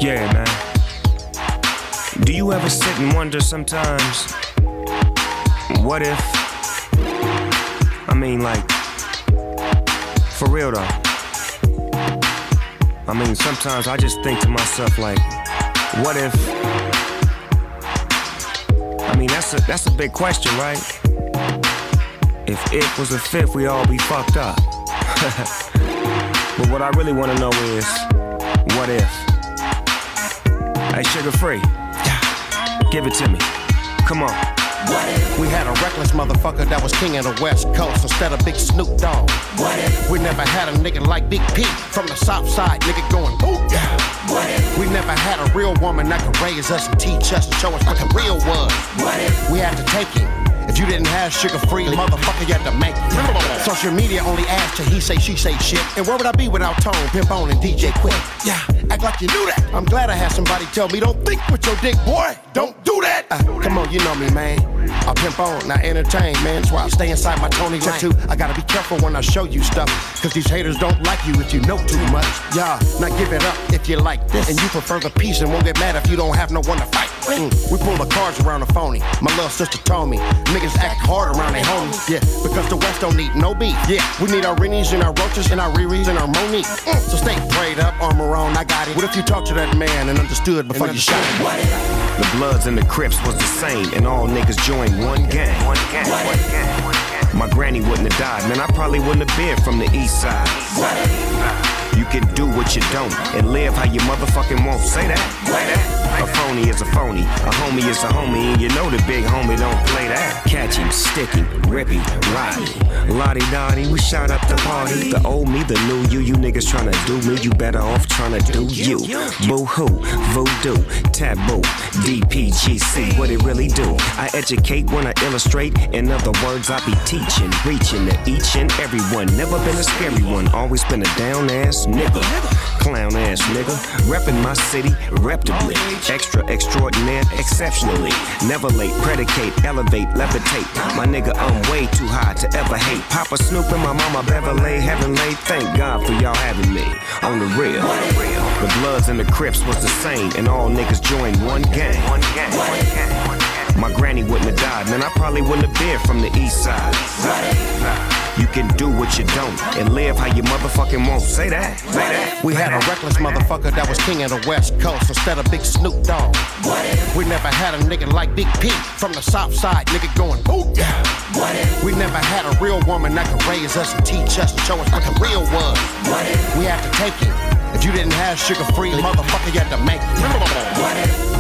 Yeah, man. Do you ever sit and wonder sometimes, what if? I mean, like, for real though. I mean, sometimes I just think to myself, like, what if? I mean, that's a big question, right? If it was a fifth, we all be fucked up. But what I really want to know is, what if? Hey, Sugar Free, give it to me. Come on. What if we had a reckless motherfucker that was king of the West Coast instead of Big Snoop Dogg? What if we never had a nigga like Big P from the South Side, nigga going ooh yeah? What if we never had a real woman that could raise us and teach us and show us what the real was? What if we had to take him? If you didn't have Sugar Free, motherfucker, you had to make it. Social media only adds to he say, she say shit. And where would I be without Tone, Pimp On, and DJ Quick? Yeah, act like you knew that. I'm glad I had somebody tell me, don't think with your dick, boy. Don't do that. Come on, you know me, man. I pimp on, not entertain, man. That's why I stay inside my Tony lane. Too, I gotta be careful when I show you stuff, cause these haters don't like you if you know too much. Yeah, now give it up if you like this, and you prefer the peace and won't get mad if you don't have no one to fight. We pull the cards around a phony. My little sister told me, niggas act hard around their homies. Yeah, because the West don't need no beef. Yeah, we need our Rennies and our Roaches and our Riris and our Monique. So stay prayed up, armor on, I got it. What if you talked to that man and understood before you shot him? The Bloods and the Crips was the same, and all niggas joined one gang. My granny wouldn't have died, man, I probably wouldn't have been from the east side. You can do what you don't, and live how you motherfucking won't. Say that. A phony is a phony, a homie is a homie, and you know the big homie don't play that. Catchy, sticky, rippy, roddy, lottie-dottie, we shot up the party. The old me, the new you niggas tryna do me, you better off tryna do you. Boo-hoo, voodoo, taboo, DPGC, what it really do? I educate when I illustrate, in other words, I be teaching, reaching to each and every one. Never been a scary one, always been a down-ass nigga, clown-ass nigga, reppin' my city, reputably. Extra, extraordinaire, exceptionally. Never late, predicate, elevate, levitate. My nigga, I'm way too high to ever hate. Papa Snoop and my mama Beverly, heaven late. Thank God for y'all having me on the real. The Bloods and the Crips was the same, and all niggas joined one gang. My granny wouldn't have died, man, I probably wouldn't have been from the east side. You can do what you don't, and live how you motherfucking won't. Say that. We had a reckless motherfucker that was king of the West Coast instead of Big Snoop Dogg. We never had a nigga like Big P from the South Side, nigga going ooh yeah. We never had a real woman that could raise us and teach us and show us what the real was. We had to take it. If you didn't have Sugar Free, motherfucker, you had to make it.